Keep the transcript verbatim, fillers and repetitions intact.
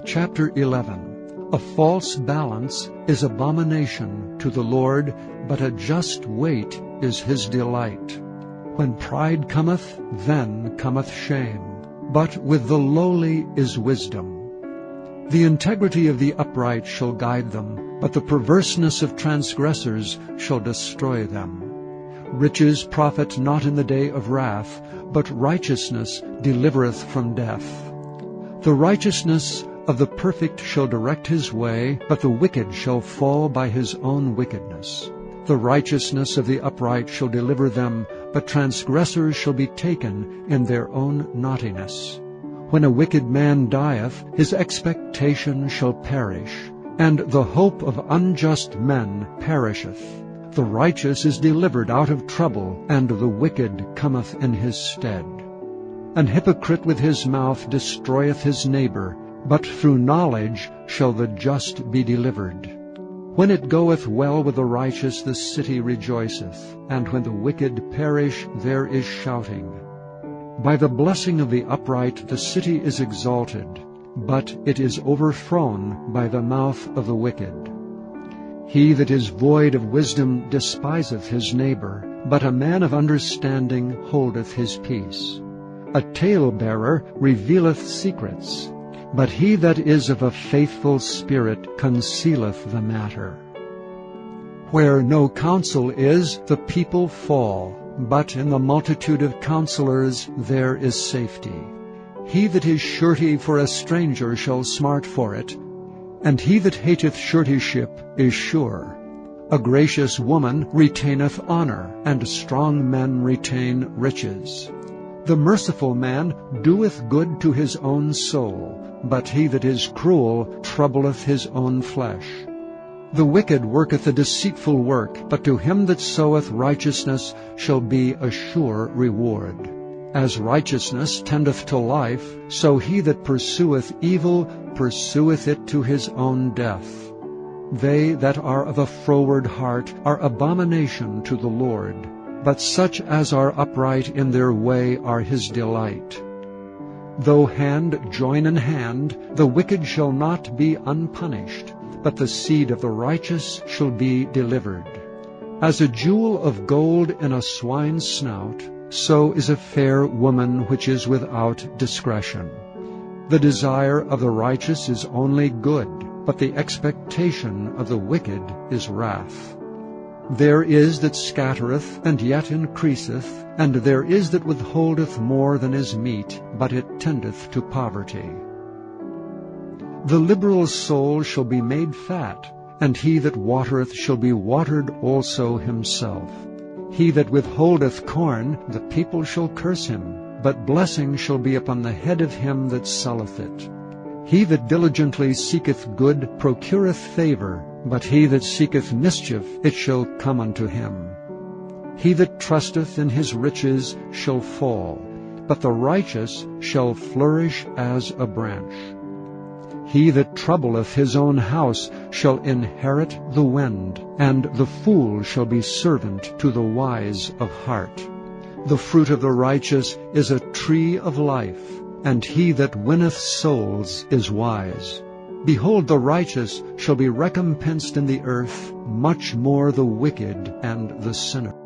Chapter eleven. A false balance is abomination to the Lord, but a just weight is his delight. When pride cometh, then cometh shame, but with the lowly is wisdom. The integrity of the upright shall guide them, but the perverseness of transgressors shall destroy them. Riches profit not in the day of wrath, but righteousness delivereth from death. The righteousness of the perfect shall direct his way, but the wicked shall fall by his own wickedness. The righteousness of the upright shall deliver them, but transgressors shall be taken in their own naughtiness. When a wicked man dieth, his expectation shall perish, and the hope of unjust men perisheth. The righteous is delivered out of trouble, and the wicked cometh in his stead. An hypocrite with his mouth destroyeth his neighbor, but through knowledge shall the just be delivered. When it goeth well with the righteous, the city rejoiceth, and when the wicked perish, there is shouting. By the blessing of the upright the city is exalted, but it is overthrown by the mouth of the wicked. He that is void of wisdom despiseth his neighbor, but a man of understanding holdeth his peace. A talebearer revealeth secrets, but he that is of a faithful spirit concealeth the matter. Where no counsel is, the people fall, but in the multitude of counselors there is safety. He that is surety for a stranger shall smart for it, and he that hateth suretyship is sure. A gracious woman retaineth honor, and strong men retain riches. The merciful man doeth good to his own soul, but he that is cruel troubleth his own flesh. The wicked worketh a deceitful work, but to him that soweth righteousness shall be a sure reward. As righteousness tendeth to life, so he that pursueth evil pursueth it to his own death. They that are of a froward heart are abomination to the Lord, but such as are upright in their way are his delight. Though hand join in hand, the wicked shall not be unpunished, but the seed of the righteous shall be delivered. As a jewel of gold in a swine's snout, so is a fair woman which is without discretion. The desire of the righteous is only good, but the expectation of the wicked is wrath. There is that scattereth, and yet increaseth, and there is that withholdeth more than is meet, but it tendeth to poverty. The liberal soul shall be made fat, and he that watereth shall be watered also himself. He that withholdeth corn, the people shall curse him, but blessing shall be upon the head of him that selleth it. He that diligently seeketh good procureth favor, but he that seeketh mischief, it shall come unto him. He that trusteth in his riches shall fall, but the righteous shall flourish as a branch. He that troubleth his own house shall inherit the wind, and the fool shall be servant to the wise of heart. The fruit of the righteous is a tree of life, and he that winneth souls is wise. Behold, the righteous shall be recompensed in the earth, much more the wicked and the sinner.